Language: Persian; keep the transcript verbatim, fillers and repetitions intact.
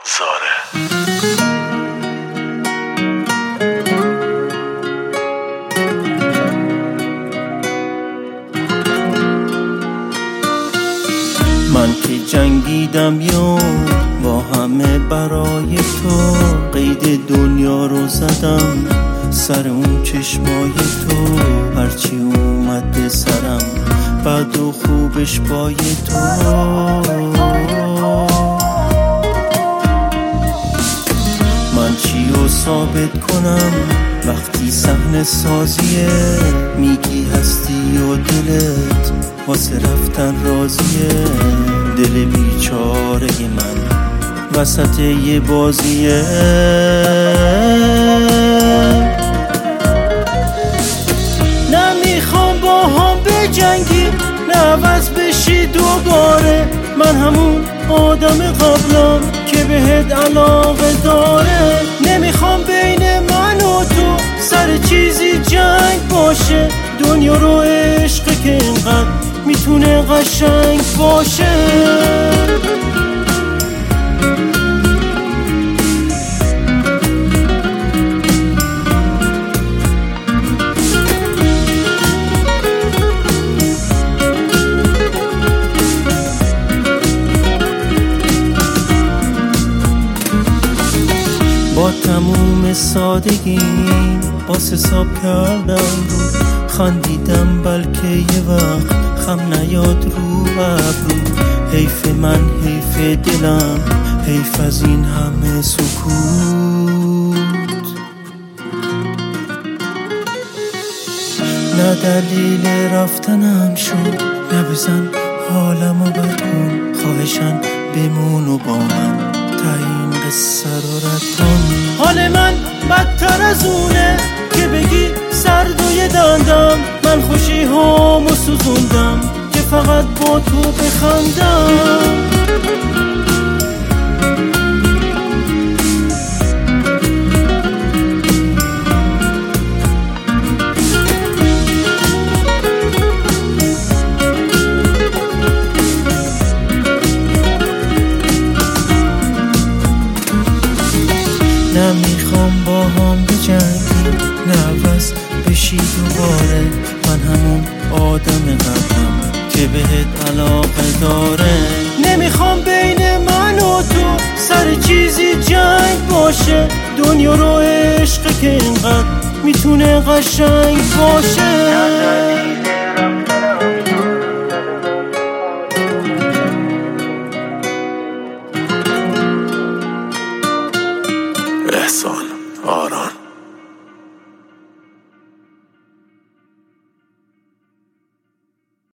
زاره. من که جنگیدم یا با همه برای تو، قید دنیا رو زدم سر اون چشمای تو. هرچی اومد به سرم بد و خوبش پای تو. من چی رو ثابت کنم وقتی صحنه سازیه؟ میگی هستی و دلت واسه رفتن راضیه. دل بیچاره من وسط یه بازیه. نمیخوام با هم بجنگی، نه عوض بشی دوباره. من همون آدم قبلم که بهت علاقه داره. نمیخوام بین من و تو سر چیزی جنگ باشه. دنیا رو عشق که اینقدر میتونه قشنگ باشه. با تموم سادگی باس حساب کردم رو، خندیدم بلکه یه وقت خم نیاد رو ابرو. حیف من حیف دلم، حیف از این همه سکوت. نه دلیل رفتنم شد، نه بزن حالمو بد کن. خواهشن بمون و با من تا این قصه رو رد کن. حال من بدتر از اونه که بگی سردوی دندم. من خوشی هامو سوزوندم که فقط با تو بخندم. نمیخوام با هم بجنگی، نه عوض بشی دوباره. من همون آدم قبلم که بهت علاقه داره. نمیخوام بین من و تو سر چیزی جنگ باشه. دنیا رو عشق که اینقدر میتونه قشنگ باشه. احسان آران